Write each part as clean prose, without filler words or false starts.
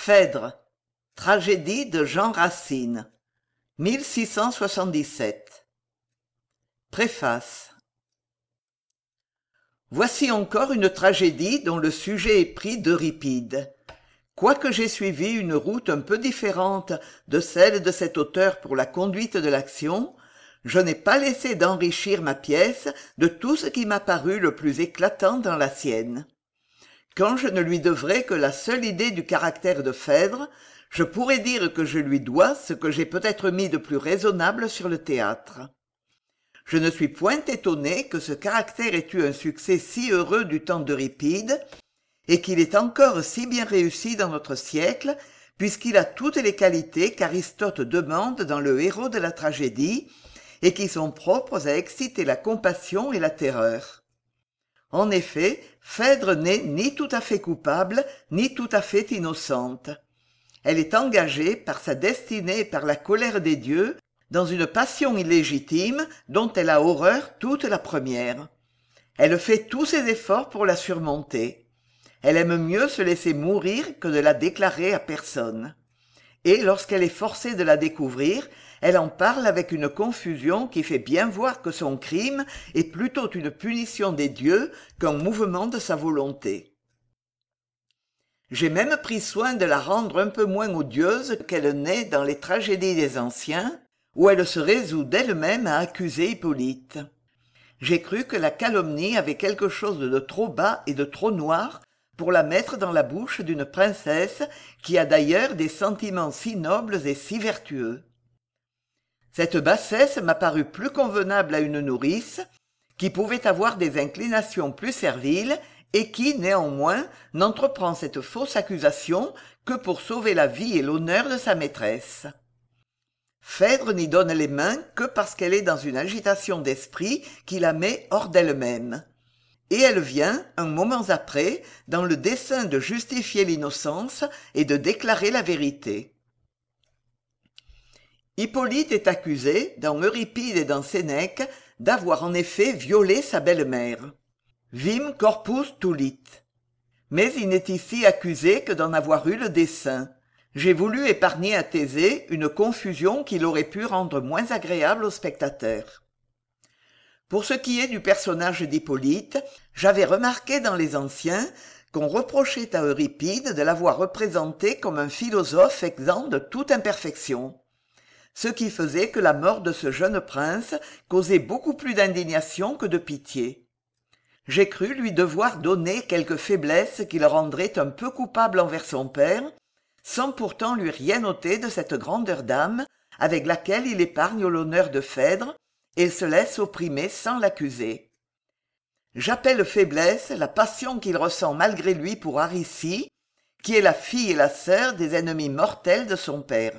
Phèdre, tragédie de Jean Racine, 1677. Préface. Voici encore une tragédie dont le sujet est pris d'Euripide. Quoique j'aie suivi une route un peu différente de celle de cet auteur pour la conduite de l'action, je n'ai pas laissé d'enrichir ma pièce de tout ce qui m'a paru le plus éclatant dans la sienne. Quand je ne lui devrais que la seule idée du caractère de Phèdre, je pourrais dire que je lui dois ce que j'ai peut-être mis de plus raisonnable sur le théâtre. Je ne suis point étonné que ce caractère ait eu un succès si heureux du temps d'Euripide, et qu'il est encore si bien réussi dans notre siècle, puisqu'il a toutes les qualités qu'Aristote demande dans le héros de la tragédie, et qui sont propres à exciter la compassion et la terreur. En effet, Phèdre n'est ni tout à fait coupable, ni tout à fait innocente. Elle est engagée par sa destinée et par la colère des dieux dans une passion illégitime dont elle a horreur toute la première. Elle fait tous ses efforts pour la surmonter. Elle aime mieux se laisser mourir que de la déclarer à personne. Et lorsqu'elle est forcée de la découvrir, elle en parle avec une confusion qui fait bien voir que son crime est plutôt une punition des dieux qu'un mouvement de sa volonté. J'ai même pris soin de la rendre un peu moins odieuse qu'elle n'est dans les tragédies des anciens, où elle se résout d'elle-même à accuser Hippolyte. J'ai cru que la calomnie avait quelque chose de trop bas et de trop noir pour la mettre dans la bouche d'une princesse qui a d'ailleurs des sentiments si nobles et si vertueux. Cette bassesse m'a paru plus convenable à une nourrice, qui pouvait avoir des inclinations plus serviles et qui, néanmoins, n'entreprend cette fausse accusation que pour sauver la vie et l'honneur de sa maîtresse. Phèdre n'y donne les mains que parce qu'elle est dans une agitation d'esprit qui la met hors d'elle-même. Et elle vient, un moment après, dans le dessein de justifier l'innocence et de déclarer la vérité. Hippolyte est accusé, dans Euripide et dans Sénèque, d'avoir en effet violé sa belle-mère. Vim corpus tulit. Mais il n'est ici accusé que d'en avoir eu le dessein. J'ai voulu épargner à Thésée une confusion qu'il aurait pu rendre moins agréable aux spectateurs. Pour ce qui est du personnage d'Hippolyte, j'avais remarqué dans les anciens qu'on reprochait à Euripide de l'avoir représenté comme un philosophe exempt de toute imperfection, ce qui faisait que la mort de ce jeune prince causait beaucoup plus d'indignation que de pitié. J'ai cru lui devoir donner quelques faiblesses qui le rendraient un peu coupable envers son père, sans pourtant lui rien ôter de cette grandeur d'âme avec laquelle il épargne l'honneur de Phèdre et se laisse opprimer sans l'accuser. J'appelle faiblesse la passion qu'il ressent malgré lui pour Aricie, qui est la fille et la sœur des ennemis mortels de son père.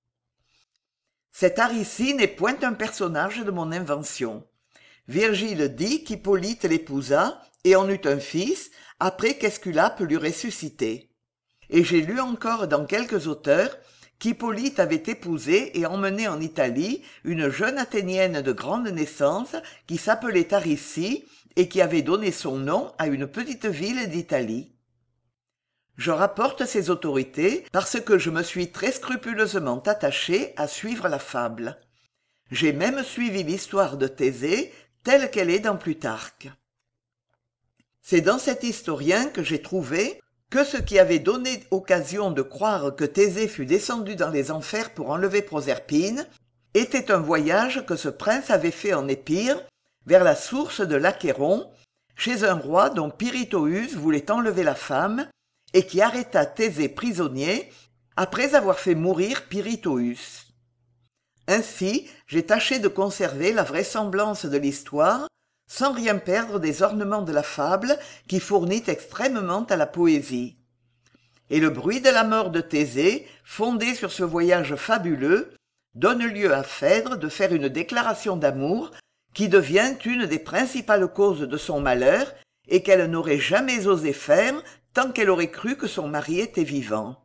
Cette Aricie n'est point un personnage de mon invention. Virgile dit qu'Hippolyte l'épousa et en eut un fils après qu'Esculape l'eut ressuscité. Et j'ai lu encore dans quelques auteurs qu'Hippolyte avait épousé et emmené en Italie une jeune Athénienne de grande naissance qui s'appelait Aricie et qui avait donné son nom à une petite ville d'Italie. Je rapporte ces autorités parce que je me suis très scrupuleusement attaché à suivre la fable. J'ai même suivi l'histoire de Thésée telle qu'elle est dans Plutarque. C'est dans cet historien que j'ai trouvé que ce qui avait donné occasion de croire que Thésée fût descendu dans les enfers pour enlever Proserpine était un voyage que ce prince avait fait en Épire, vers la source de l'Achéron, chez un roi dont Pirithous voulait enlever la femme, et qui arrêta Thésée prisonnier après avoir fait mourir Pirithous. Ainsi, j'ai tâché de conserver la vraisemblance de l'histoire, sans rien perdre des ornements de la fable qui fournit extrêmement à la poésie. Et le bruit de la mort de Thésée, fondé sur ce voyage fabuleux, donne lieu à Phèdre de faire une déclaration d'amour qui devient une des principales causes de son malheur et qu'elle n'aurait jamais osé faire tant qu'elle aurait cru que son mari était vivant.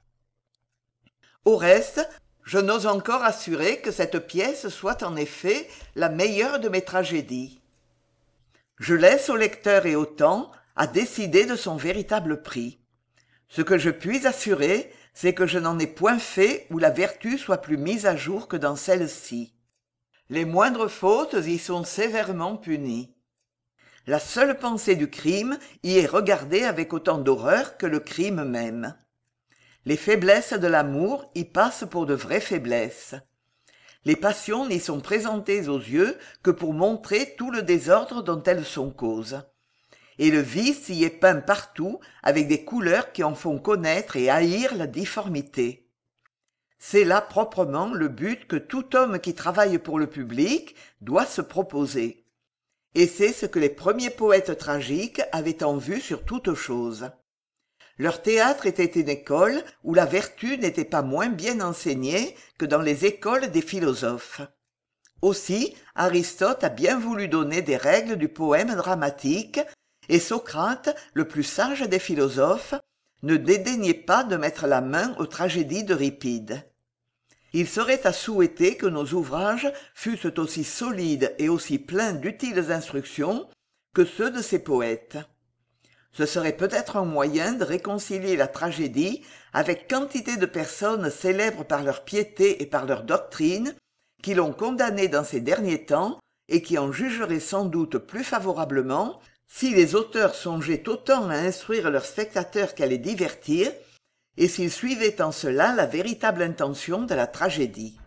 Au reste, je n'ose encore assurer que cette pièce soit en effet la meilleure de mes tragédies. Je laisse au lecteur et au temps à décider de son véritable prix. Ce que je puis assurer, c'est que je n'en ai point fait où la vertu soit plus mise à jour que dans celle-ci. Les moindres fautes y sont sévèrement punies. La seule pensée du crime y est regardée avec autant d'horreur que le crime même. Les faiblesses de l'amour y passent pour de vraies faiblesses. Les passions n'y sont présentées aux yeux que pour montrer tout le désordre dont elles sont cause. Et le vice y est peint partout avec des couleurs qui en font connaître et haïr la difformité. C'est là proprement le but que tout homme qui travaille pour le public doit se proposer. Et c'est ce que les premiers poètes tragiques avaient en vue sur toute chose. Leur théâtre était une école où la vertu n'était pas moins bien enseignée que dans les écoles des philosophes. Aussi, Aristote a bien voulu donner des règles du poème dramatique, et Socrate, le plus sage des philosophes, ne dédaignait pas de mettre la main aux tragédies d'Euripide. Il serait à souhaiter que nos ouvrages fussent aussi solides et aussi pleins d'utiles instructions que ceux de ces poètes. Ce serait peut-être un moyen de réconcilier la tragédie avec quantité de personnes célèbres par leur piété et par leur doctrine, qui l'ont condamnée dans ces derniers temps et qui en jugeraient sans doute plus favorablement si les auteurs songeaient autant à instruire leurs spectateurs qu'à les divertir, et s'ils suivaient en cela la véritable intention de la tragédie.